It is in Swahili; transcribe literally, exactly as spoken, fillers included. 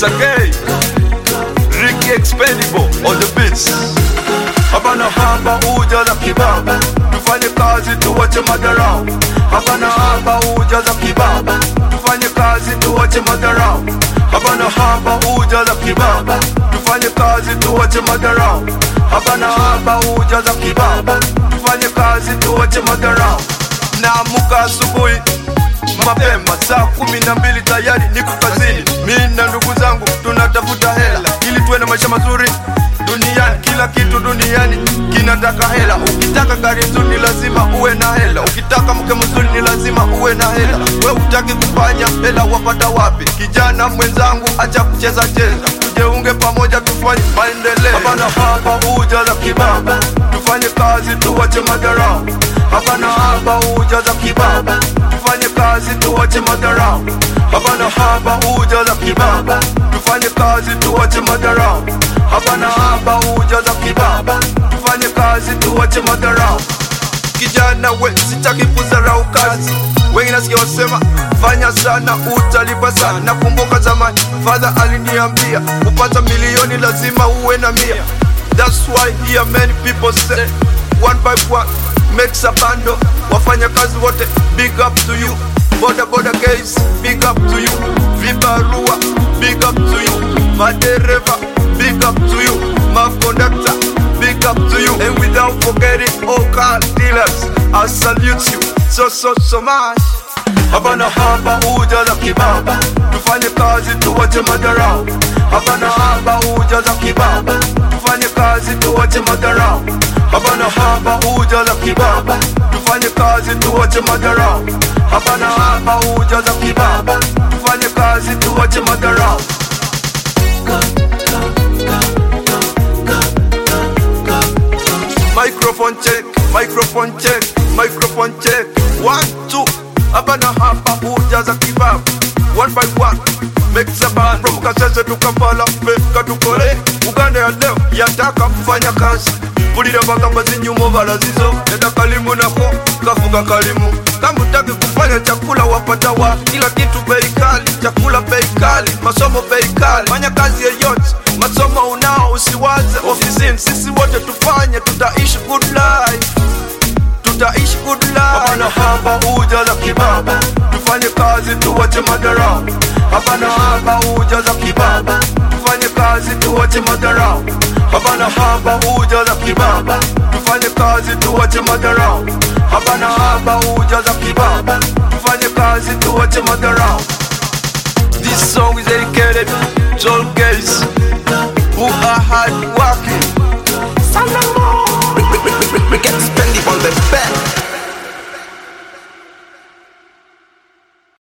again, Ricky Expendable on the beats. Hapana haba uja za kibaba, tufanye kazi tuwache madarau. Hapana haba uja za kibaba, tufanye kazi tuwache madarau. Hapana haba uja za kibaba, tufanye kazi tuwache madarau. Hapana haba uja za kibaba, tufanye kazi tuwache madarau. Naamuka asubuhi mapema saa kumi na mbili tayari niko kazini. Mimi na ndugu zangu tunatafuta hela ili tuwe na maisha mazuri duniani. Kila kitu duniani kinataka hela. Ukitaka gari nzuri ni lazima uwe na hela. Ukitaka mke mzuri ni lazima uwe na hela. Wewe utaki kufanya hela wapata wapi? Kijana mwenzangu acha kucheza cheza, tujiunge pamoja tufanye maendeleo. Hapana haba uja za kibaba, tufanye kazi tuwache madarau. Hapana haba uja za kibaba, tufanye kazi tuwache madarau. Hapana haba uja za kibaba, tufanye kazi tuwache madarau. Hapana haba uja za kibaba, tufanye kazi tuwache madarau. Kijana we sitaki kudharau kazi, wengi nasikia wasema fanya sana utalipa sana. Kumbuka zamani father aliniambia kupata milioni lazima uwe na mia. That's why here many people say one by one makes a bando. Wafanya kazi wote big up to you. Boda boda guys big up to you. Vibarua big up to you. Madereva big up to you. My conductor big up to you. And without forgetting all car dealers, I salute you so so so much. Hapana haba uja za kibaba, tufanye kazi tuwache madarau. Hapana haba uja za kibaba, tufanye kazi tuwache madarau. Hapana haba uja za kibaba, tufanye kazi tuwache madarau. Hapana haba uja za kibaba, tufanye kazi tuwache madarau. Microphone check, microphone check, microphone check. One, two. Hapana haba uja za kibaba, one by one makes a band. From Kasese to Kampala, Peka to Kore, Uganda ya leo yataka kufanya kazi. Kulira bagamba zinyumo balazizo, eda kalimu nako kafuga kalimu. Kama utaki kufanya chakula wapata wa kila kitu bei kali, chakula bei kali, masomo bei kali. Fanya kazi yoyote, masomo unao usiwaze ofisini. Sisi wote tufanye, tutaishi good life, tutaishi good life. Hapana haba uja za kibaba, tufanye kazi tuwache madarau. Hapana haba uja za kibaba, tufanye kazi tuwache madarau. Hapana haba uja za kibaba, tufanye kazi tuwache madarau. Hapana haba uja za kibaba, tufanye kazi tuwache madarau. This song is dedicated to all guys who are hard working.